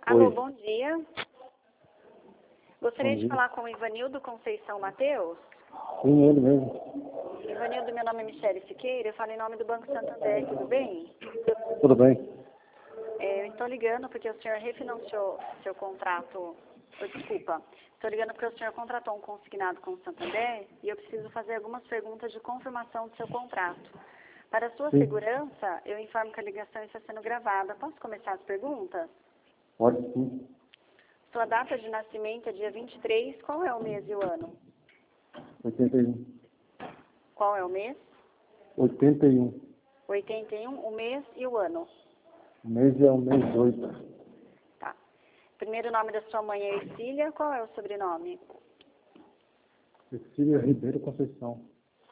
Alô, Oi. bom dia. Gostaria de falar com o Ivanildo Conceição Mateus. Sim, ele mesmo. Ivanildo, meu nome é Michele Siqueira, eu falo em nome do Banco Santander, tudo bem? Tudo bem? Eu estou ligando porque o senhor refinanciou seu contrato, estou ligando porque o senhor contratou um consignado com o Santander e eu preciso fazer algumas perguntas de confirmação do seu contrato. Para a sua Sim. segurança, eu informo que a ligação está sendo gravada. Posso começar as perguntas? Pode sim. Sua data de nascimento é dia 23, qual é o mês e o ano? 81. Qual é o mês? 81. 81, o mês e o ano. O mês é o mês 8. Tá. Primeiro nome da sua mãe é Ercília, qual é o sobrenome? Cecília Ribeiro Conceição.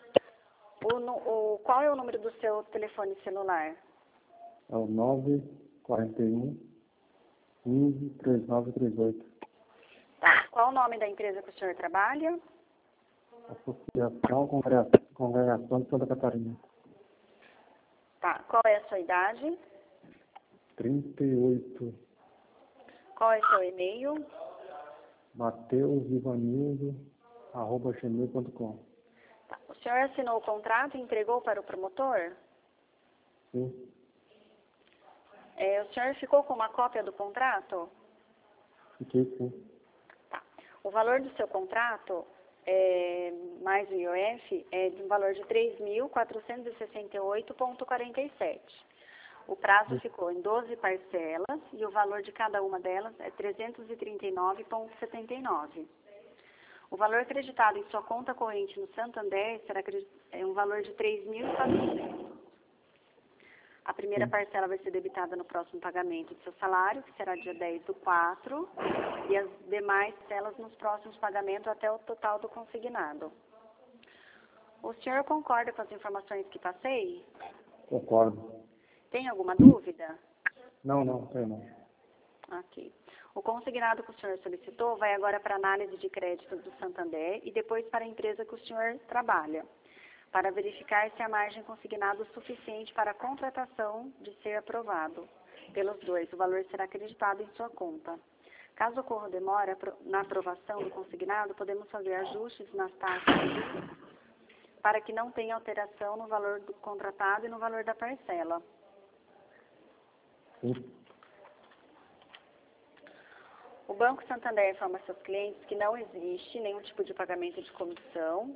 Qual é o número do seu telefone celular? É o 941 15 3938. Tá. Qual o nome da empresa que o senhor trabalha? Associação Congregação de Santa Catarina. Tá. Qual é a sua idade? 38. Qual é seu e-mail? mateusivanildo@gmail.com. Tá. O senhor assinou o contrato e entregou para o promotor? Sim. O senhor ficou com uma cópia do contrato? Fiquei sim. Tá. O valor do seu contrato, mais o IOF, é de um valor de 3.468,47. O prazo ficou em 12 parcelas e o valor de cada uma delas é 339,79. O valor acreditado em sua conta corrente no Santander será um valor de 3.400. A primeira parcela vai ser debitada no próximo pagamento do seu salário, que será dia 10/4, e as demais parcelas nos próximos pagamentos até o total do consignado. O senhor concorda com as informações que passei? Concordo. Tem alguma dúvida? Não, tem não. Ok. O consignado que o senhor solicitou vai agora para a análise de crédito do Santander e depois para a empresa que o senhor trabalha, para verificar se a margem consignada é suficiente para a contratação de ser aprovado pelos dois. O valor será acreditado em sua conta. Caso ocorra demora na aprovação do consignado, podemos fazer ajustes nas taxas para que não tenha alteração no valor do contratado e no valor da parcela. Sim. O Banco Santander informa a seus clientes que não existe nenhum tipo de pagamento de comissão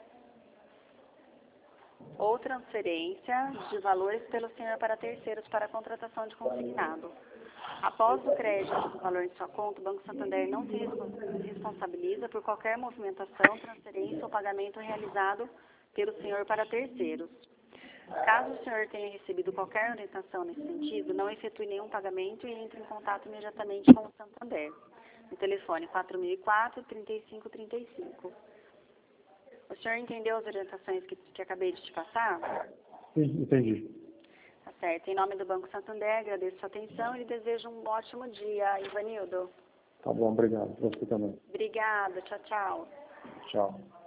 ou transferência de valores pelo senhor para terceiros para a contratação de consignado. Após o crédito do valor em sua conta, o Banco Santander não se responsabiliza por qualquer movimentação, transferência ou pagamento realizado pelo senhor para terceiros. Caso o senhor tenha recebido qualquer orientação nesse sentido, não efetue nenhum pagamento e entre em contato imediatamente com o Santander. No telefone 4004-3535. O senhor entendeu as orientações que acabei de te passar? Sim, entendi. Tá certo. Em nome do Banco Santander, agradeço a sua atenção e lhe desejo um ótimo dia, Ivanildo. Tá bom, obrigado. Você também. Obrigada. Tchau, tchau. Tchau.